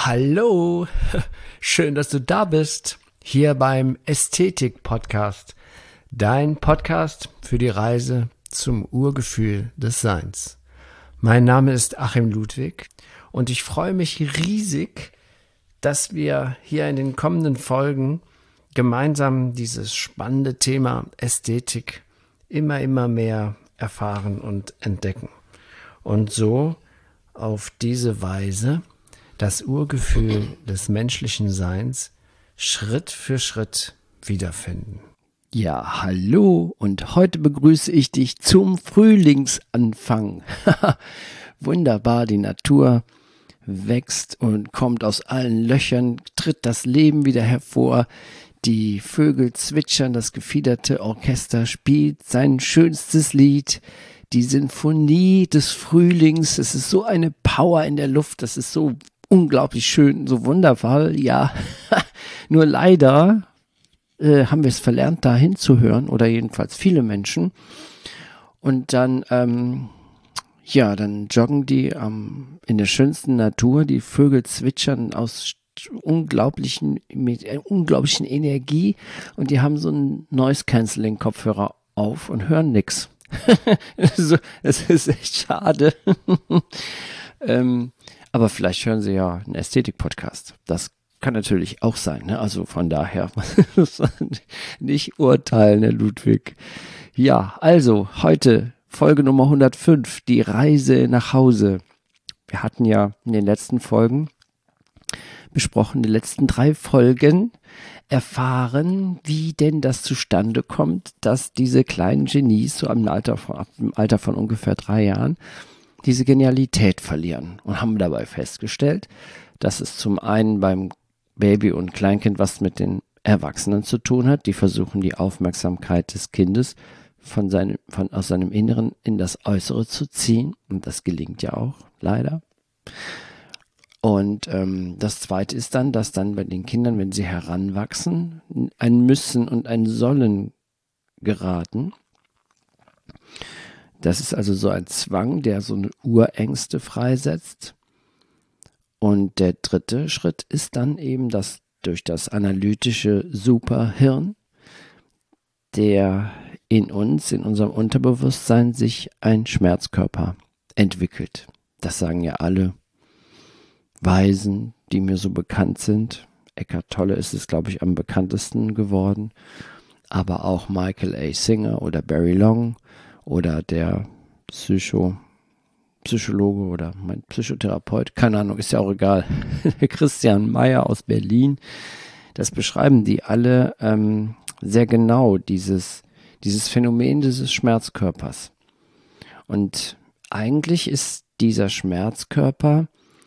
Hallo, schön, dass du da bist, hier beim Ästhetik-Podcast, dein Podcast für die Reise zum Urgefühl des Seins. Mein Name ist Achim Ludwig und ich freue mich riesig, dass wir hier in den kommenden Folgen gemeinsam dieses spannende Thema Ästhetik immer mehr erfahren und entdecken und so auf diese Weise das Urgefühl des menschlichen Seins Schritt für Schritt wiederfinden. Ja, hallo und heute begrüße ich dich zum Frühlingsanfang. Wunderbar, die Natur wächst und kommt aus allen Löchern, tritt das Leben wieder hervor. Die Vögel zwitschern, das gefiederte Orchester spielt sein schönstes Lied. Die Sinfonie des Frühlings, es ist so eine Power in der Luft, das ist so unglaublich schön, so wundervoll, ja. Nur leider haben wir es verlernt, da hinzuhören, oder jedenfalls viele Menschen. Und dann, dann joggen die in der schönsten Natur, die Vögel zwitschern mit unglaublichen Energie und die haben so einen Noise-Canceling-Kopfhörer auf und hören nix. Es ist echt schade. Aber vielleicht hören Sie ja einen Ästhetik-Podcast. Das kann natürlich auch sein, ne? Also von daher nicht urteilen, Herr Ludwig. Ja, also heute Folge Nummer 105, die Reise nach Hause. Wir hatten ja in den letzten Folgen besprochen, die letzten 3 Folgen erfahren, wie denn das zustande kommt, dass diese kleinen Genies so ab dem Alter von ungefähr 3 Jahren diese Genialität verlieren und haben dabei festgestellt, dass es zum einen beim Baby und Kleinkind was mit den Erwachsenen zu tun hat, die versuchen die Aufmerksamkeit des Kindes aus seinem Inneren in das Äußere zu ziehen und das gelingt ja auch, leider. Und das Zweite ist dann, dass dann bei den Kindern, wenn sie heranwachsen, ein Müssen und ein Sollen geraten. Das ist also so ein Zwang, der so eine Urängste freisetzt. Und der dritte Schritt ist dann eben, dass durch das analytische Superhirn, der in unserem Unterbewusstsein, sich ein Schmerzkörper entwickelt. Das sagen ja alle Weisen, die mir so bekannt sind. Eckhart Tolle ist es, glaube ich, am bekanntesten geworden. Aber auch Michael A. Singer oder Barry Long oder der Psychologe oder mein Psychotherapeut, keine Ahnung, ist ja auch egal, Christian Meyer aus Berlin, das beschreiben die alle sehr genau, dieses Phänomen dieses Schmerzkörpers. Und eigentlich ist dieser Schmerzkörper,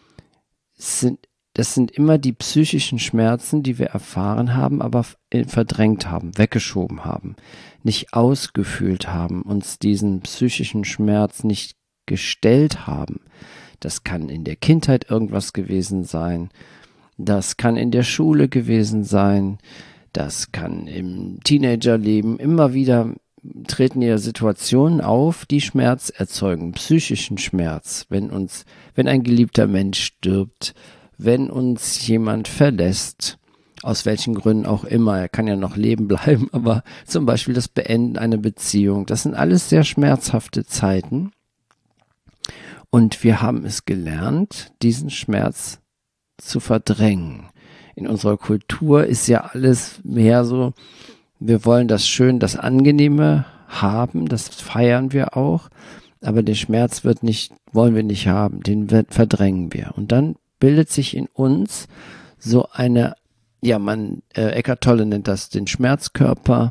das sind immer die psychischen Schmerzen, die wir erfahren haben, aber verdrängt haben, weggeschoben haben, nicht ausgefühlt haben, uns diesen psychischen Schmerz nicht gestellt haben. Das kann in der Kindheit irgendwas gewesen sein, das kann in der Schule gewesen sein, das kann im Teenagerleben, immer wieder treten ja Situationen auf, die Schmerz erzeugen, psychischen Schmerz, wenn ein geliebter Mensch stirbt, wenn uns jemand verlässt, aus welchen Gründen auch immer, er kann ja noch leben bleiben, aber zum Beispiel das Beenden einer Beziehung, das sind alles sehr schmerzhafte Zeiten und wir haben es gelernt, diesen Schmerz zu verdrängen. In unserer Kultur ist ja alles mehr so, wir wollen das Schön, das Angenehme haben, das feiern wir auch, aber den Schmerz wollen wir nicht haben, den verdrängen wir. Und dann bildet sich in uns so eine, Eckhart Tolle nennt das den Schmerzkörper,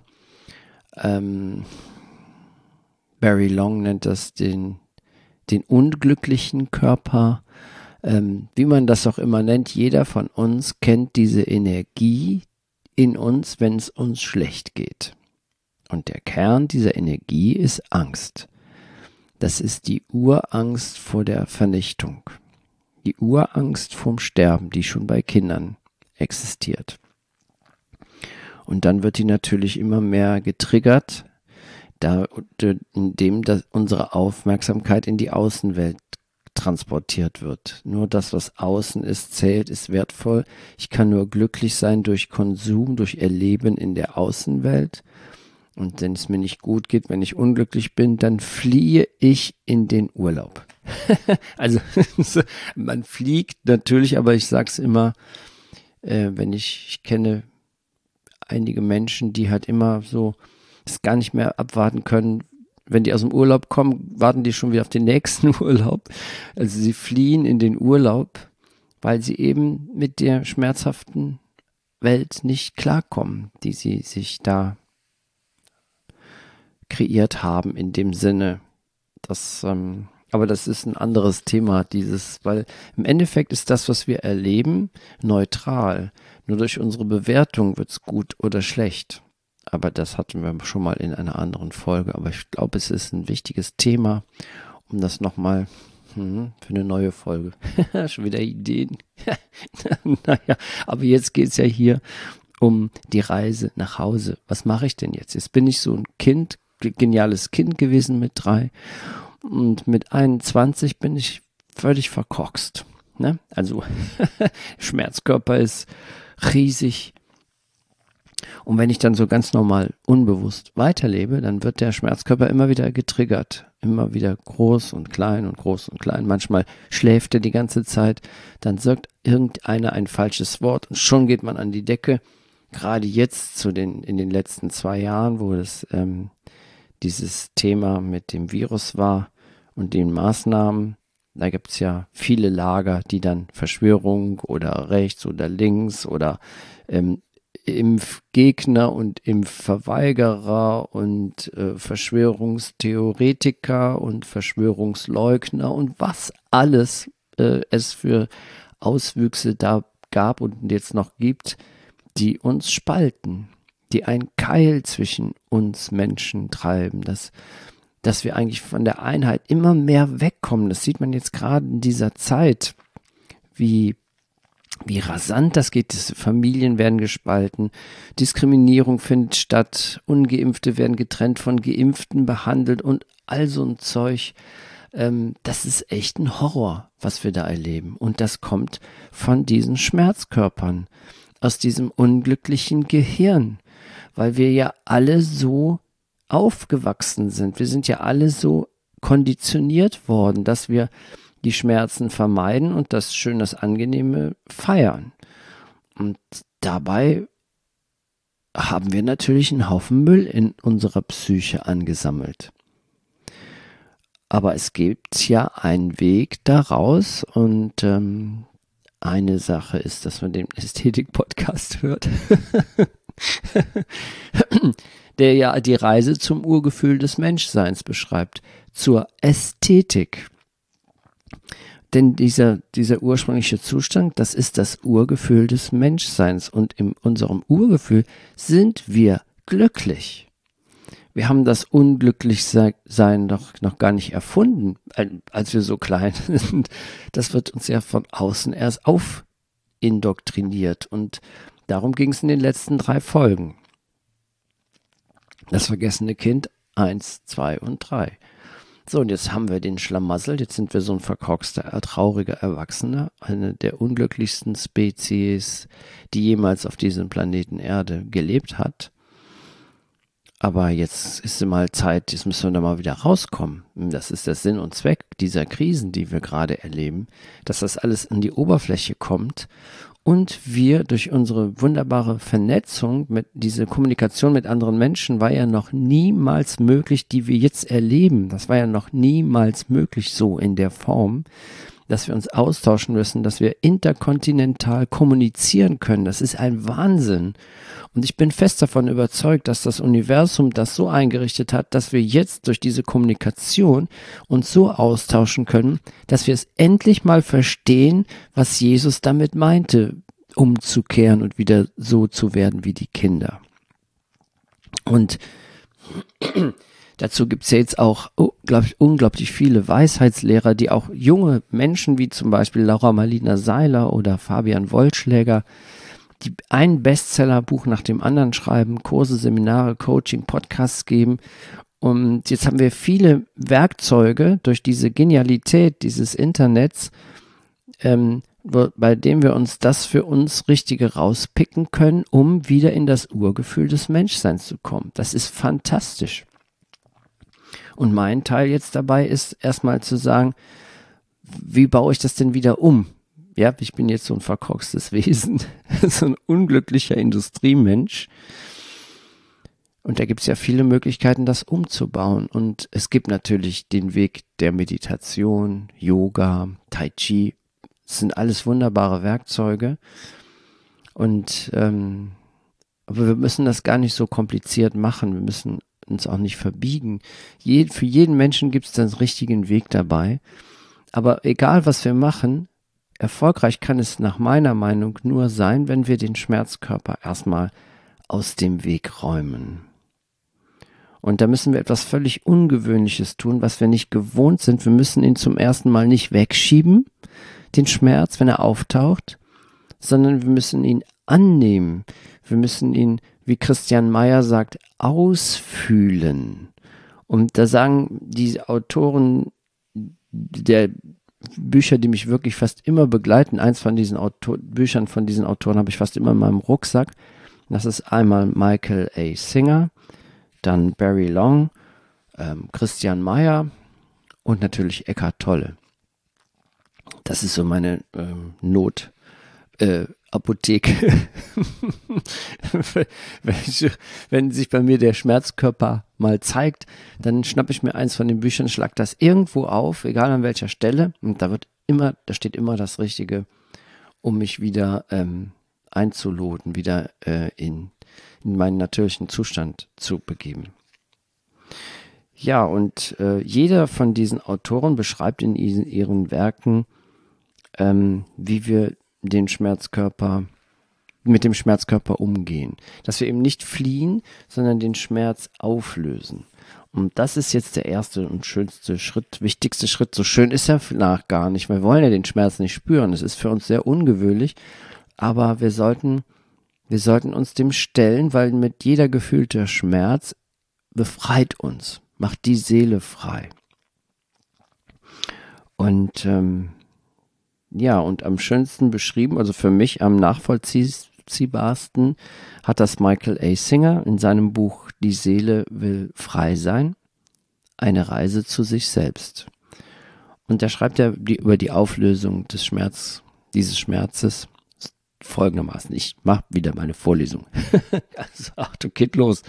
Barry Long nennt das den unglücklichen Körper, wie man das auch immer nennt, jeder von uns kennt diese Energie in uns, wenn es uns schlecht geht. Und der Kern dieser Energie ist Angst. Das ist die Urangst vor der Vernichtung. Die Urangst vorm Sterben, die schon bei Kindern existiert. Und dann wird die natürlich immer mehr getriggert, indem unsere Aufmerksamkeit in die Außenwelt transportiert wird. Nur das, was außen ist, zählt, ist wertvoll. Ich kann nur glücklich sein durch Konsum, durch Erleben in der Außenwelt. Und wenn es mir nicht gut geht, wenn ich unglücklich bin, dann fliehe ich in den Urlaub. Also man fliegt natürlich, aber ich sage es immer, wenn ich kenne einige Menschen, die halt immer so das gar nicht mehr abwarten können. Wenn die aus dem Urlaub kommen, warten die schon wieder auf den nächsten Urlaub. Also sie fliehen in den Urlaub, weil sie eben mit der schmerzhaften Welt nicht klarkommen, die sie sich da kreiert haben in dem Sinne. Aber das ist ein anderes Thema, weil im Endeffekt ist das, was wir erleben, neutral. Nur durch unsere Bewertung wird es gut oder schlecht. Aber das hatten wir schon mal in einer anderen Folge. Aber ich glaube, es ist ein wichtiges Thema, um das nochmal für eine neue Folge. Schon wieder Ideen. Naja, aber jetzt geht es ja hier um die Reise nach Hause. Was mache ich denn jetzt? Jetzt bin ich so ein geniales Kind gewesen mit 3. Und mit 21 bin ich völlig verkorkst. Ne? Also Schmerzkörper ist riesig. Und wenn ich dann so ganz normal unbewusst weiterlebe, dann wird der Schmerzkörper immer wieder getriggert. Immer wieder groß und klein und groß und klein. Manchmal schläft er die ganze Zeit. Dann sagt irgendeiner ein falsches Wort und schon geht man an die Decke. Gerade jetzt in den letzten 2 Jahren, wo dieses Thema mit dem Virus war und den Maßnahmen, da gibt es ja viele Lager, die dann Verschwörung oder rechts oder links oder Impfgegner und Impfverweigerer und Verschwörungstheoretiker und Verschwörungsleugner und was alles es für Auswüchse da gab und jetzt noch gibt, die uns spalten, die einen Keil zwischen uns Menschen treiben, dass wir eigentlich von der Einheit immer mehr wegkommen. Das sieht man jetzt gerade in dieser Zeit, wie rasant das geht. Familien werden gespalten, Diskriminierung findet statt, Ungeimpfte werden getrennt von Geimpften behandelt und all so ein Zeug. Das ist echt ein Horror, was wir da erleben. Und das kommt von diesen Schmerzkörpern, aus diesem unglücklichen Gehirn, weil wir ja alle so aufgewachsen sind. Wir sind ja alle so konditioniert worden, dass wir die Schmerzen vermeiden und das Angenehme feiern. Und dabei haben wir natürlich einen Haufen Müll in unserer Psyche angesammelt. Aber es gibt ja einen Weg daraus und eine Sache ist, dass man den Ästhetik-Podcast hört, der ja die Reise zum Urgefühl des Menschseins beschreibt, zur Ästhetik. Denn dieser ursprüngliche Zustand, das ist das Urgefühl des Menschseins und in unserem Urgefühl sind wir glücklich. Wir haben das Unglücklichsein doch noch gar nicht erfunden, als wir so klein sind. Das wird uns ja von außen erst aufindoktriniert und darum ging es in den letzten 3 Folgen. Das vergessene Kind 1, 2 und 3. So, und jetzt haben wir den Schlamassel, jetzt sind wir so ein verkorkster, trauriger Erwachsener, eine der unglücklichsten Spezies, die jemals auf diesem Planeten Erde gelebt hat. Aber jetzt ist es mal Zeit, jetzt müssen wir da mal wieder rauskommen. Das ist der Sinn und Zweck dieser Krisen, die wir gerade erleben, dass das alles an die Oberfläche kommt und wir durch unsere wunderbare Vernetzung, diese Kommunikation mit anderen Menschen war ja noch niemals möglich, die wir jetzt erleben. Das war ja noch niemals möglich so in der Form, dass wir uns austauschen müssen, dass wir interkontinental kommunizieren können. Das ist ein Wahnsinn. Und ich bin fest davon überzeugt, dass das Universum das so eingerichtet hat, dass wir jetzt durch diese Kommunikation uns so austauschen können, dass wir es endlich mal verstehen, was Jesus damit meinte, umzukehren und wieder so zu werden wie die Kinder. Und dazu gibt es ja jetzt auch, glaube ich, unglaublich viele Weisheitslehrer, die auch junge Menschen wie zum Beispiel Laura Marlina Seiler oder Fabian Wollschläger, die ein Bestsellerbuch nach dem anderen schreiben, Kurse, Seminare, Coaching, Podcasts geben Und jetzt haben wir viele Werkzeuge durch diese Genialität dieses Internets, bei dem wir uns das für uns Richtige rauspicken können, um wieder in das Urgefühl des Menschseins zu kommen. Das ist fantastisch. Und mein Teil jetzt dabei ist erstmal zu sagen, wie baue ich das denn wieder um? Ja, ich bin jetzt so ein verkorkstes Wesen, so ein unglücklicher Industriemensch. Und da gibt es ja viele Möglichkeiten, das umzubauen. Und es gibt natürlich den Weg der Meditation, Yoga, Tai Chi. Das sind alles wunderbare Werkzeuge. Und aber wir müssen das gar nicht so kompliziert machen. Wir müssen uns auch nicht verbiegen. Für jeden Menschen gibt es den richtigen Weg dabei. Aber egal, was wir machen, erfolgreich kann es nach meiner Meinung nur sein, wenn wir den Schmerzkörper erstmal aus dem Weg räumen. Und da müssen wir etwas völlig Ungewöhnliches tun, was wir nicht gewohnt sind. Wir müssen ihn zum ersten Mal nicht wegschieben, den Schmerz, wenn er auftaucht, sondern wir müssen ihn annehmen. Wir müssen ihn, wie Christian Meyer sagt, ausfühlen. Und da sagen die Autoren der Bücher, die mich wirklich fast immer begleiten, eins von diesen Büchern von diesen Autoren habe ich fast immer in meinem Rucksack. Das ist einmal Michael A. Singer, dann Barry Long, Christian Meyer und natürlich Eckhart Tolle. Das ist so meine Apotheke. Wenn sich bei mir der Schmerzkörper mal zeigt, dann schnappe ich mir eins von den Büchern, schlag das irgendwo auf, egal an welcher Stelle, und da steht immer das Richtige, um mich wieder einzuloten, wieder in meinen natürlichen Zustand zu begeben. Ja, und jeder von diesen Autoren beschreibt in ihren Werken, wie wir mit dem Schmerzkörper umgehen. Dass wir eben nicht fliehen, sondern den Schmerz auflösen. Und das ist jetzt der erste und schönste Schritt, wichtigste Schritt. So schön ist er gar nicht. Wir wollen ja den Schmerz nicht spüren. Es ist für uns sehr ungewöhnlich. Aber wir sollten uns dem stellen, weil mit jeder gefühlte Schmerz befreit uns, macht die Seele frei. Und und am schönsten beschrieben, also für mich am nachvollziehbarsten, hat das Michael A. Singer in seinem Buch Die Seele will frei sein, eine Reise zu sich selbst. Und da schreibt er über die Auflösung dieses Schmerzes folgendermaßen. Ich mache wieder meine Vorlesung. Also, Achtung, geht los.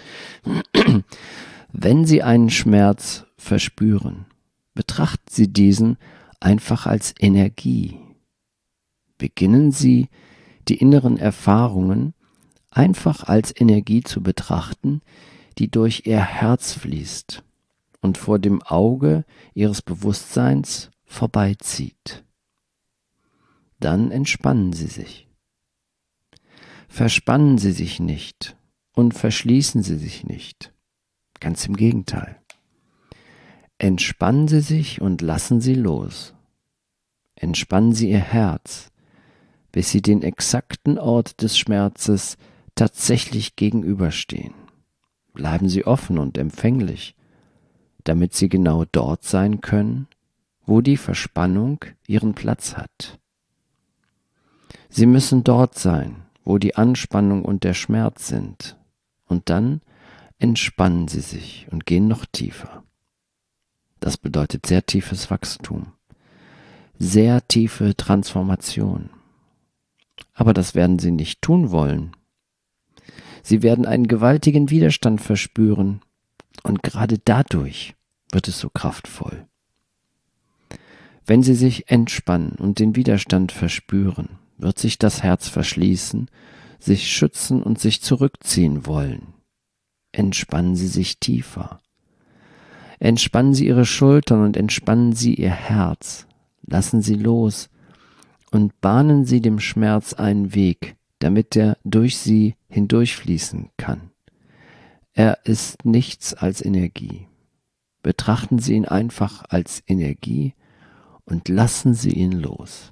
Wenn Sie einen Schmerz verspüren, betrachten Sie diesen einfach als Energie. Beginnen Sie, die inneren Erfahrungen einfach als Energie zu betrachten, die durch Ihr Herz fließt und vor dem Auge Ihres Bewusstseins vorbeizieht. Dann entspannen Sie sich. Verspannen Sie sich nicht und verschließen Sie sich nicht. Ganz im Gegenteil. Entspannen Sie sich und lassen Sie los. Entspannen Sie Ihr Herz, bis Sie den exakten Ort des Schmerzes tatsächlich gegenüberstehen. Bleiben Sie offen und empfänglich, damit Sie genau dort sein können, wo die Verspannung ihren Platz hat. Sie müssen dort sein, wo die Anspannung und der Schmerz sind, und dann entspannen Sie sich und gehen noch tiefer. Das bedeutet sehr tiefes Wachstum, sehr tiefe Transformation. Aber das werden Sie nicht tun wollen. Sie werden einen gewaltigen Widerstand verspüren, und gerade dadurch wird es so kraftvoll. Wenn Sie sich entspannen und den Widerstand verspüren, wird sich das Herz verschließen, sich schützen und sich zurückziehen wollen. Entspannen Sie sich tiefer. Entspannen Sie Ihre Schultern und entspannen Sie Ihr Herz. Lassen Sie los und bahnen Sie dem Schmerz einen Weg, damit er durch Sie hindurchfließen kann. Er ist nichts als Energie. Betrachten Sie ihn einfach als Energie und lassen Sie ihn los.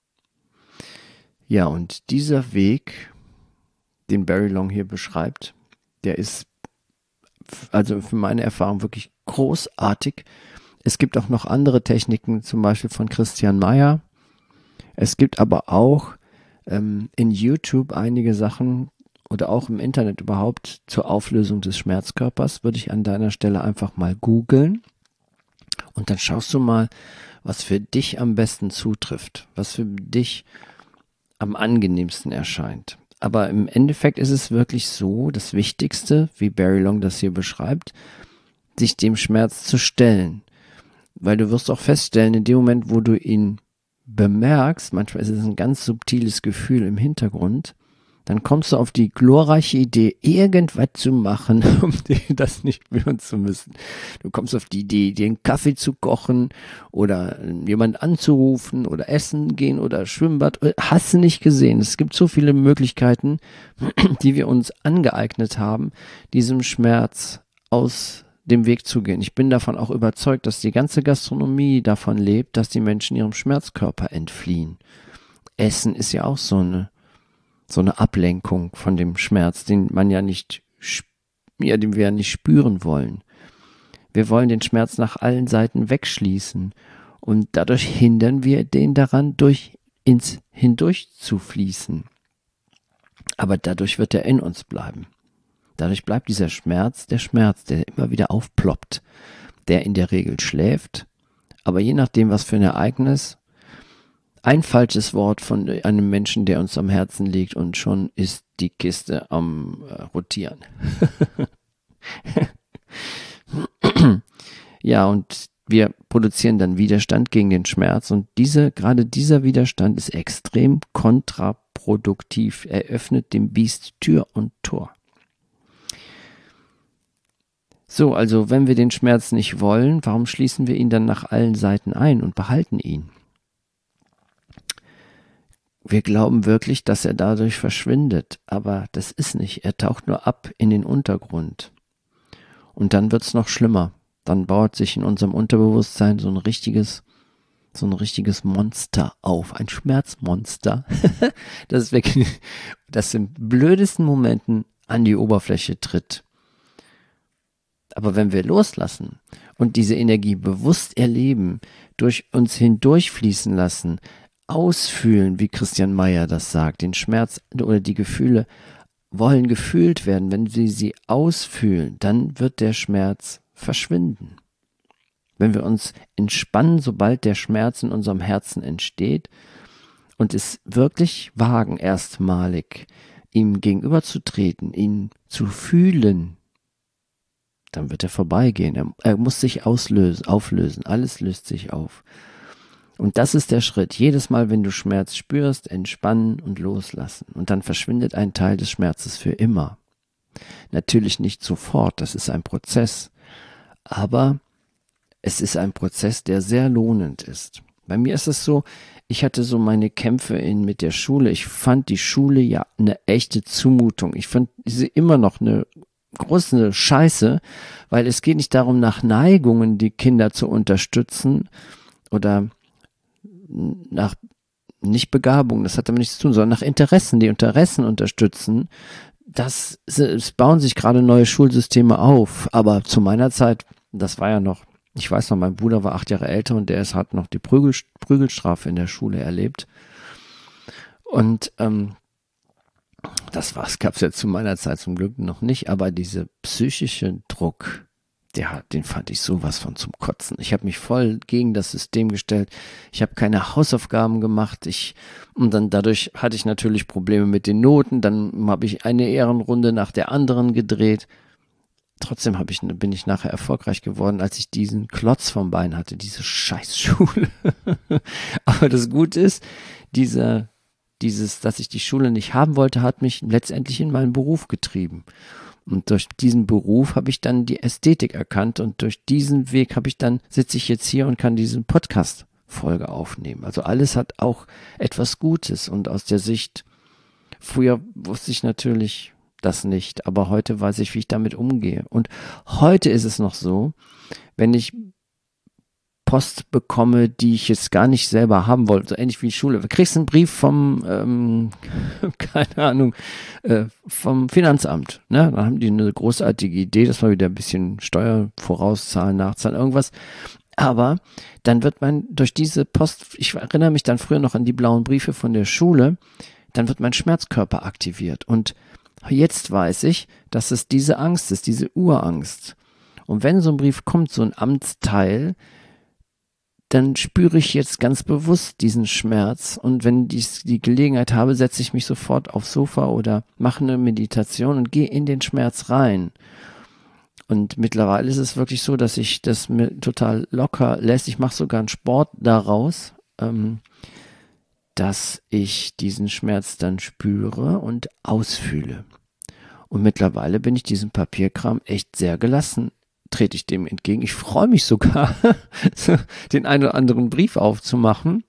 Ja, und dieser Weg, den Barry Long hier beschreibt, der ist also für meine Erfahrung wirklich großartig. Es gibt auch noch andere Techniken, zum Beispiel von Christian Meyer. Es gibt aber auch in YouTube einige Sachen oder auch im Internet überhaupt zur Auflösung des Schmerzkörpers. Würde ich an deiner Stelle einfach mal googeln und dann schaust du mal, was für dich am besten zutrifft, was für dich am angenehmsten erscheint. Aber im Endeffekt ist es wirklich so, das Wichtigste, wie Barry Long das hier beschreibt, sich dem Schmerz zu stellen. Weil du wirst auch feststellen, in dem Moment, wo du ihn bemerkst, manchmal ist es ein ganz subtiles Gefühl im Hintergrund, dann kommst du auf die glorreiche Idee, irgendwas zu machen, um dir das nicht spüren zu müssen. Du kommst auf die Idee, dir einen Kaffee zu kochen oder jemanden anzurufen oder essen gehen oder Schwimmbad. Hast du nicht gesehen? Es gibt so viele Möglichkeiten, die wir uns angeeignet haben, diesem Schmerz aus dem Weg zu gehen. Ich bin davon auch überzeugt, dass die ganze Gastronomie davon lebt, dass die Menschen ihrem Schmerzkörper entfliehen. Essen ist ja auch so eine Ablenkung von dem Schmerz, den wir ja nicht spüren wollen. Wir wollen den Schmerz nach allen Seiten wegschließen und dadurch hindern wir den daran, hindurch zu fließen. Aber dadurch wird er in uns bleiben. Dadurch bleibt dieser Schmerz, der immer wieder aufploppt, der in der Regel schläft, aber je nachdem, was für ein Ereignis, ein falsches Wort von einem Menschen, der uns am Herzen liegt und schon ist die Kiste am Rotieren. Ja, und wir produzieren dann Widerstand gegen den Schmerz und gerade dieser Widerstand ist extrem kontraproduktiv. Er öffnet dem Biest Tür und Tor. So, also wenn wir den Schmerz nicht wollen, warum schließen wir ihn dann nach allen Seiten ein und behalten ihn? Wir glauben wirklich, dass er dadurch verschwindet, aber das ist nicht. Er taucht nur ab in den Untergrund. Und dann wird's noch schlimmer. Dann baut sich in unserem Unterbewusstsein so ein richtiges Monster auf, ein Schmerzmonster, das in blödesten Momenten an die Oberfläche tritt. Aber wenn wir loslassen und diese Energie bewusst erleben, durch uns hindurchfließen lassen, ausfühlen, wie Christian Meyer das sagt, den Schmerz oder die Gefühle wollen gefühlt werden, wenn wir sie ausfühlen, dann wird der Schmerz verschwinden. Wenn wir uns entspannen, sobald der Schmerz in unserem Herzen entsteht und es wirklich wagen, erstmalig ihm gegenüberzutreten, ihn zu fühlen, dann wird er vorbeigehen. Er muss sich auflösen, alles löst sich auf. Und das ist der Schritt. Jedes Mal, wenn du Schmerz spürst, entspannen und loslassen. Und dann verschwindet ein Teil des Schmerzes für immer. Natürlich nicht sofort, das ist ein Prozess. Aber es ist ein Prozess, der sehr lohnend ist. Bei mir ist es so, ich hatte so meine Kämpfe mit der Schule. Ich fand die Schule ja eine echte Zumutung. Ich fand sie immer noch eine große Scheiße, weil es geht nicht darum, nach Neigungen die Kinder zu unterstützen oder nach nicht Begabung, das hat damit nichts zu tun, sondern nach Interessen, die Interessen unterstützen. Es bauen sich gerade neue Schulsysteme auf, aber zu meiner Zeit, das war ja noch, ich weiß noch, mein Bruder war 8 Jahre älter und hat noch die Prügelstrafe in der Schule erlebt. Und das gab es ja zu meiner Zeit zum Glück noch nicht, aber dieser psychische Druck, den fand ich sowas von zum Kotzen. Ich habe mich voll gegen das System gestellt. Ich habe keine Hausaufgaben gemacht. Und dann dadurch hatte ich natürlich Probleme mit den Noten. Dann habe ich eine Ehrenrunde nach der anderen gedreht. Trotzdem bin ich nachher erfolgreich geworden, als ich diesen Klotz vom Bein hatte, diese Scheißschule. Aber das Gute ist, dass ich die Schule nicht haben wollte, hat mich letztendlich in meinen Beruf getrieben. Und durch diesen Beruf habe ich dann die Ästhetik erkannt und durch diesen Weg sitze ich jetzt hier und kann diese Podcast-Folge aufnehmen. Also alles hat auch etwas Gutes und aus der Sicht, früher wusste ich natürlich das nicht, aber heute weiß ich, wie ich damit umgehe. Und heute ist es noch so, wenn ich Post bekomme, die ich jetzt gar nicht selber haben wollte, so ähnlich wie Schule. Du kriegst einen Brief vom, keine Ahnung, vom Finanzamt. Ne? Dann haben die eine großartige Idee, dass wir wieder ein bisschen Steuer vorauszahlen, nachzahlen, irgendwas. Aber dann wird man durch diese Post, ich erinnere mich dann früher noch an die blauen Briefe von der Schule, dann wird mein Schmerzkörper aktiviert. Und jetzt weiß ich, dass es diese Angst ist, diese Urangst. Und wenn so ein Brief kommt, so ein Amtsteil, dann spüre ich jetzt ganz bewusst diesen Schmerz. Und wenn ich die Gelegenheit habe, setze ich mich sofort aufs Sofa oder mache eine Meditation und gehe in den Schmerz rein. Und mittlerweile ist es wirklich so, dass ich das mir total locker lässt. Ich mache sogar einen Sport daraus, dass ich diesen Schmerz dann spüre und ausfühle. Und mittlerweile bin ich diesem Papierkram echt sehr gelassen, trete ich dem entgegen. Ich freue mich sogar, den einen oder anderen Brief aufzumachen,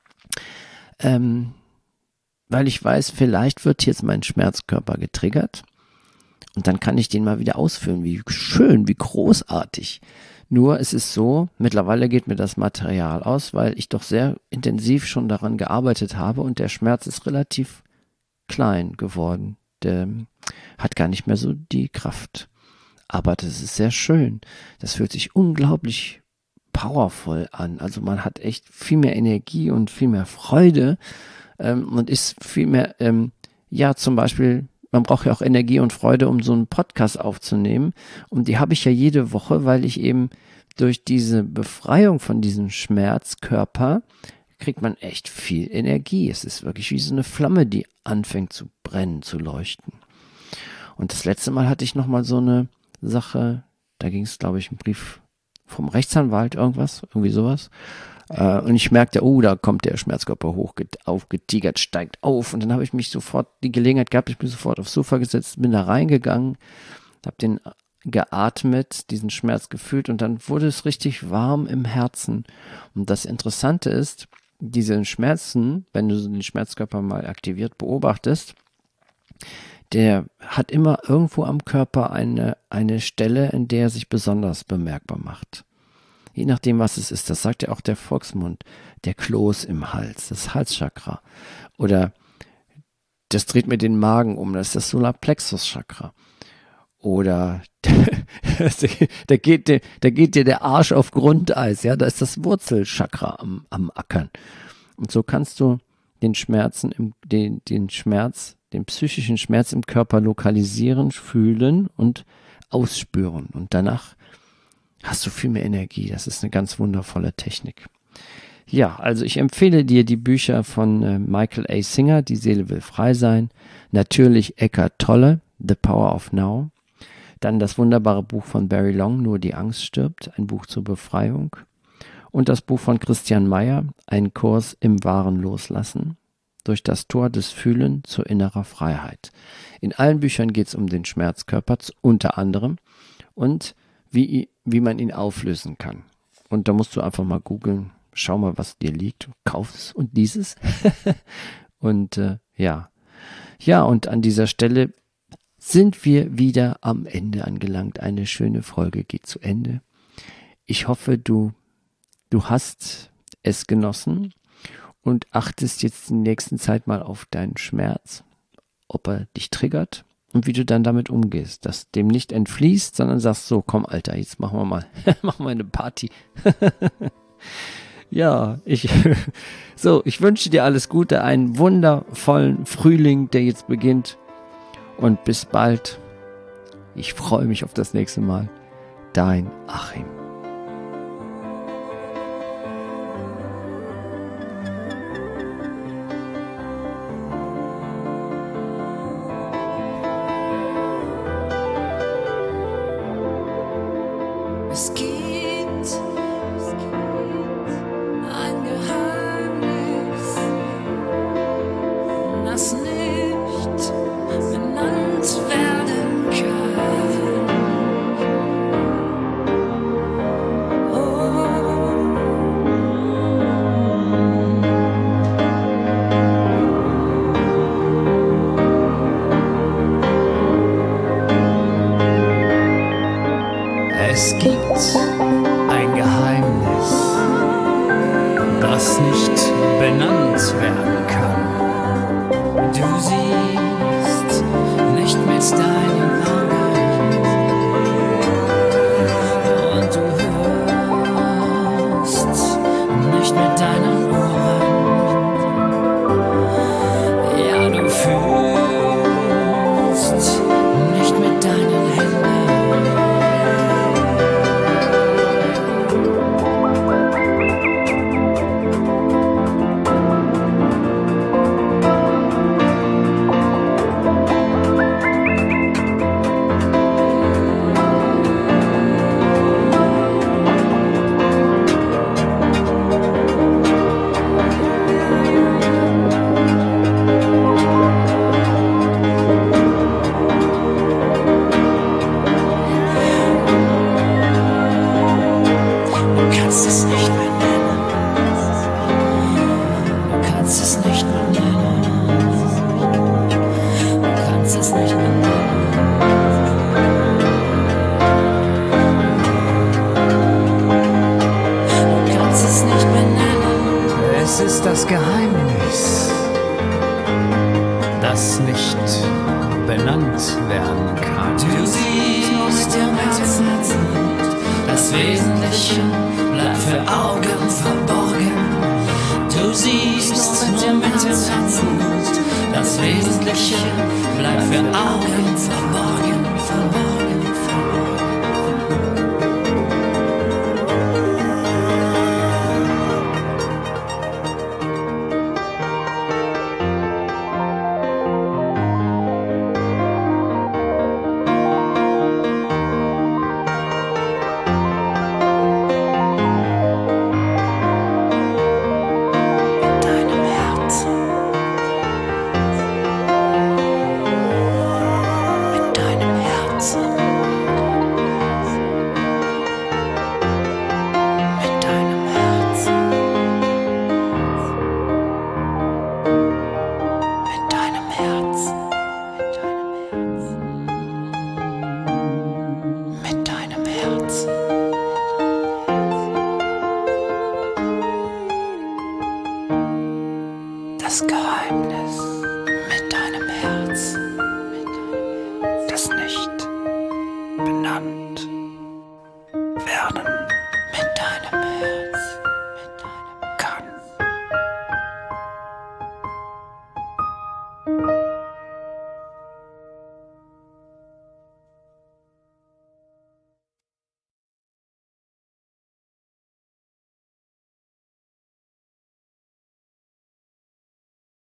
weil ich weiß, vielleicht wird jetzt mein Schmerzkörper getriggert und dann kann ich den mal wieder ausfüllen. Wie schön, wie großartig. Nur es ist so, mittlerweile geht mir das Material aus, weil ich doch sehr intensiv schon daran gearbeitet habe und der Schmerz ist relativ klein geworden. Der hat gar nicht mehr so die Kraft. Aber das ist sehr schön. Das fühlt sich unglaublich powervoll an. Also man hat echt viel mehr Energie und viel mehr Freude und ist viel mehr, zum Beispiel, man braucht ja auch Energie und Freude, um so einen Podcast aufzunehmen. Und die habe ich ja jede Woche, weil ich eben durch diese Befreiung von diesem Schmerzkörper kriegt man echt viel Energie. Es ist wirklich wie so eine Flamme, die anfängt zu brennen, zu leuchten. Und das letzte Mal hatte ich nochmal so eine Sache, da ging es, glaube ich, ein Brief vom Rechtsanwalt, irgendwie sowas. Und ich merkte, da kommt der Schmerzkörper aufgetigert, steigt auf. Und dann habe ich mich sofort die Gelegenheit gehabt, ich bin sofort aufs Sofa gesetzt, bin da reingegangen, habe den geatmet, diesen Schmerz gefühlt und dann wurde es richtig warm im Herzen. Und das Interessante ist, diese Schmerzen, wenn du den Schmerzkörper mal aktiviert beobachtest, der hat immer irgendwo am Körper eine Stelle, in der er sich besonders bemerkbar macht. Je nachdem, was es ist, das sagt ja auch der Volksmund, der Kloß im Hals, das Halschakra. Oder das dreht mir den Magen um, das ist das Solarplexus-Chakra. Oder da geht dir der Arsch auf Grundeis, ja, da ist das Wurzelchakra am Ackern. Und so kannst du den Schmerzen, den psychischen Schmerz im Körper lokalisieren, fühlen und ausspüren. Und danach hast du viel mehr Energie. Das ist eine ganz wundervolle Technik. Ja, also ich empfehle dir die Bücher von Michael A. Singer, Die Seele will frei sein. Natürlich Eckhart Tolle, The Power of Now. Dann das wunderbare Buch von Barry Long, Nur die Angst stirbt, ein Buch zur Befreiung. Und das Buch von Christian Meyer, Ein Kurs im wahren Loslassen. Durch das Tor des Fühlen zur innerer Freiheit. In allen Büchern geht es um den Schmerzkörper, unter anderem, und wie man ihn auflösen kann. Und da musst du einfach mal googeln, schau mal, was dir liegt, kauf es und lies es. Und und an dieser Stelle sind wir wieder am Ende angelangt. Eine schöne Folge geht zu Ende. Ich hoffe, du hast es genossen und achtest jetzt in der nächsten Zeit mal auf deinen Schmerz, ob er dich triggert und wie du dann damit umgehst, dass dem nicht entfließt, sondern sagst, so, komm Alter, jetzt machen wir mal eine Party. Ja, ich wünsche dir alles Gute, einen wundervollen Frühling, der jetzt beginnt und bis bald. Ich freue mich auf das nächste Mal. Dein Achim. Es gibt ein Geheimnis, das nicht benannt werden kann. es nicht benennen. Du kannst es nicht benennen. Es ist das Geheimnis, das nicht benannt werden kann. Du siehst im Herzen, das Wesentliche bleibt für Augen verborgen. Du siehst nur mit dem Herzen, das Wesentliche bleibt für Augen verborgen, verborgen, verborgen. Deinem Herzen. Mit deinem Herzen. Mit deinem Herzen. Mit deinem Herzen.